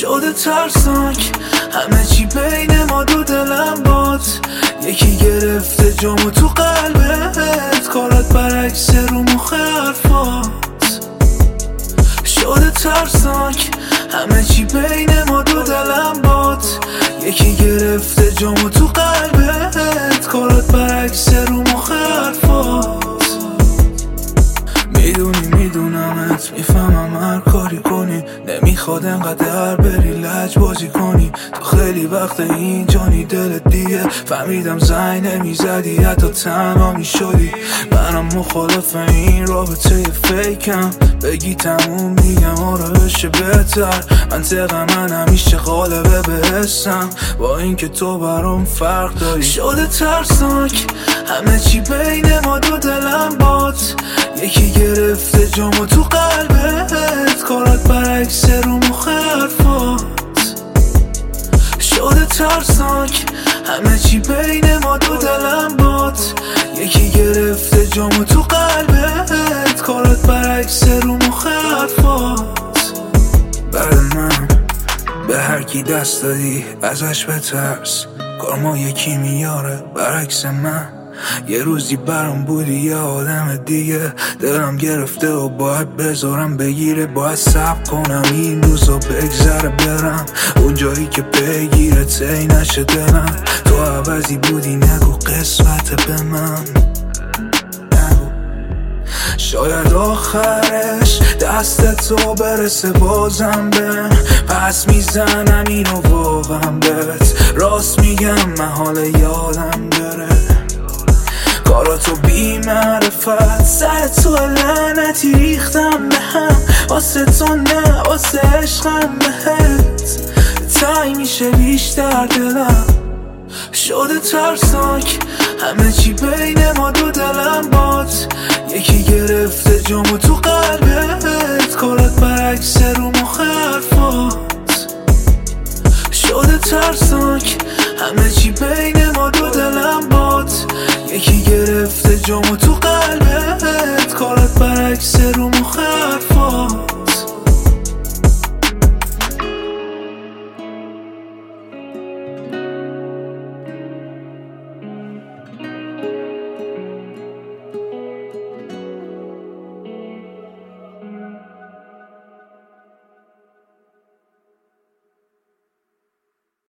شده ترسناک همه چی بین ما دو دلم باد. یکی گرفته جامو تو قلبت، کارات برعکس رو مخ حرفات. شده ترسناک همه چی بین ما دو دلم باد. یکی گرفته جامو تو قلبت، کارات برعکس رو مخ حرفات. میدونمت میفهمم هر کاری کنی، نمیخواد انقدر بری لج بازی کنی. تو خیلی وقت اینجانی دلت دیگه، فهمیدم زنگ نمیزدی حتی تنها میشدی. منم مخالف این رابطه فیکم، بگی تموم میگم آره بشه بهتر. منطق من همیشه غالبه به حسم، با اینکه تو برام فرق داری. شده ترسناک همه چی بین ما دو دلم باد. یکی گرفته جامو تو قلبت، کارات برعکس رو مخ حرفات. شده ترسناک همه چی بین ما دو دلم باد. یکی گرفته جامو تو قلبت، کارات برعکس رو مخ حرفات. بعد من به هر کی دست دادی ازش بترس، کارما یکی میاره برعکس من. یه روزی برام بودی یه آدم دیگه، دلم گرفته و باید بذارم بگیره. باید صبر کنم این روزا بگذره برم اون جایی که بگیره تی نشه دلم. تو عوضی بودی نگو قسمت به من، نگو. شاید آخرش دست تو برسه بازم بهم، پس میزنم اینو واقعا بهت راست میگم. من حال یادم داره کاراتو بی معرفت، سر تو لعنتی ریختم به هم. واسه تو نه واسه عشقم بهت تای میشه بیشتر دلم. شده ترسناک همه چی بین ما دو دلم باد. یکی گرفته جامو تو قلبت، کارات برعکس رو مخ حرفات. شده ترسناک همه چی بین ما دو دلم باد. یکی گرفته جامو تو قلبت، کارات برعکس رو مخ حرفات.